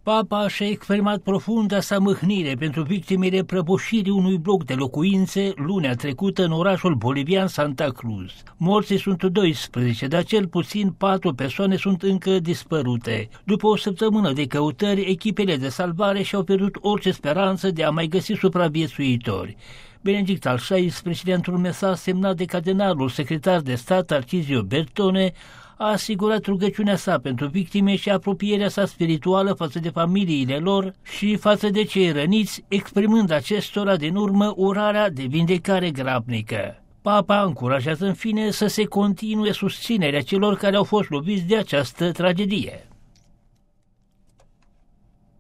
Papa și-a exprimat profunda sa mâhnire pentru victimele prăbușirii unui bloc de locuințe lunea trecută în orașul bolivian Santa Cruz. Morții sunt 12, dar cel puțin 4 persoane sunt încă dispărute. După o săptămână de căutări, echipele de salvare și-au pierdut orice speranță de a mai găsi supraviețuitori. Benedict al XVI, într-un mesaj semnat de cardinalul secretar de stat Tarcisio Bertone, a asigurat rugăciunea sa pentru victime și apropierea sa spirituală față de familiile lor și față de cei răniți, exprimând acestora din urmă urarea de vindecare grabnică. Papa încurajează în fine să se continue susținerea celor care au fost loviți de această tragedie.